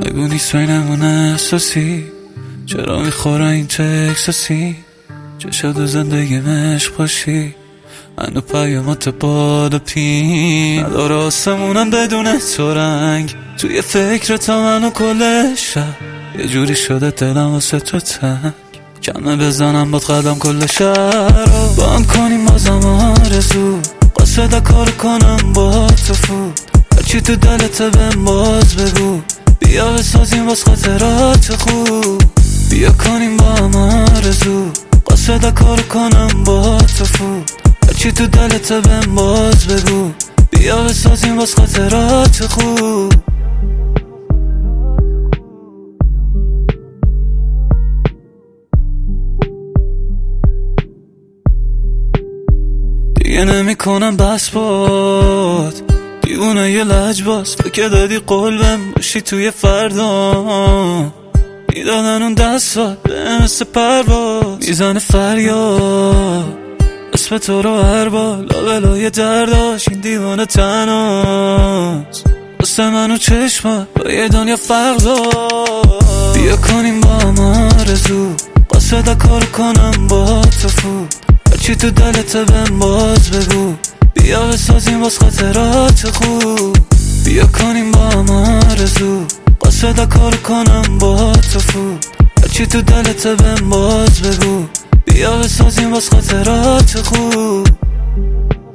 بگو نیست بینمون احساسی، چرا میخوره این تکساسی؟ چه شد و زندگی مشق باشی، منو پیامات باد پین نداره آسمونم بدون تو رنگ. توی فکر تا منو کل شب یه جوری شده دلم واسه تو تنگ. کمه بزنم باد قدم کل شهر رو بان کنیم بازم آرزو. قاصد کار کنم با تو فود، هرچی تو دلت بهم باز بگو. بیا بسازیم باز خاطرات خوب، بیا کنیم با هم آرزو. قاصد کار کنم با تو فود، هرچی تو دلت بهم باز بگو. بیا بسازیم باز خاطرات خوب. دیگه نمی کنم بس باد، دیوونه یه لجباز. فکر دادی قول بهم باشی توی فردا، میدادن اون دستات به مثل پرواز. میزنه فریاد اسم تو رو هر بار، لابلای درداش این دیوانه تناست. واسه منو چشمات با یه دنیا فرق داد. بیا کنیم با هم آرزو، قاصد کار کنم با تو فود، هرچی تو دلت بهم باز بگو. بیا بسازیم باز خاطرات خوب، بیا کنیم با هم آرزو. قاصد کار کنم با تو فود، هرچی تو دلت بهم باز بگو. بیا بسازیم باز خاطرات خوب.